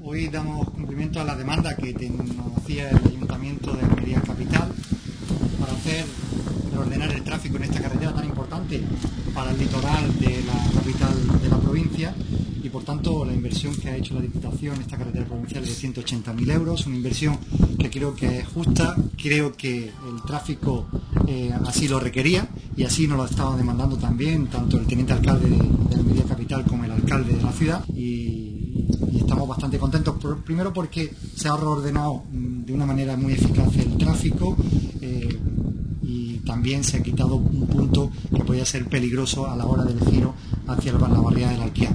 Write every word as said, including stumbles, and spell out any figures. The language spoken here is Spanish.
Hoy damos cumplimiento a la demanda que nos hacía el Ayuntamiento de Almería Capital para hacer reordenar el tráfico en esta carretera tan importante para el litoral de la capital de la provincia, y por tanto la inversión que ha hecho la Diputación en esta carretera provincial es de ciento ochenta mil euros, una inversión que creo que es justa. Creo que el tráfico eh, así lo requería y así nos lo estaba demandando también tanto el teniente alcalde de, de Almería Capital como el alcalde de la ciudad, y, y estamos bastante contentos, por, primero porque se ha reordenado de una manera muy eficaz el tráfico, eh, y también se ha quitado un punto que podía ser peligroso a la hora del giro hacia la barriada del Alquiar.